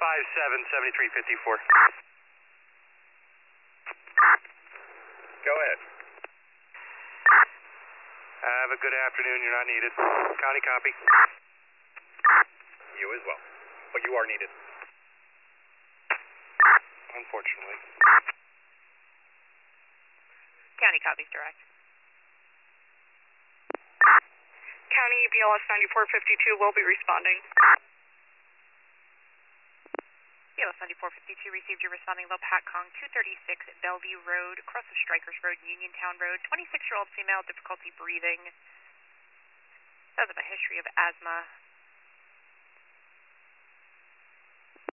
577354. Go ahead. Have a good afternoon. You're not needed. County copy. You as well. But you are needed. Unfortunately. County copies direct. County BLS 9452 will be responding. BLS 9452 received your responding low PATCON 236 Bellevue Road, across of Strikers Road, Uniontown Road, 26-year-old female, difficulty breathing. Does have a history of asthma.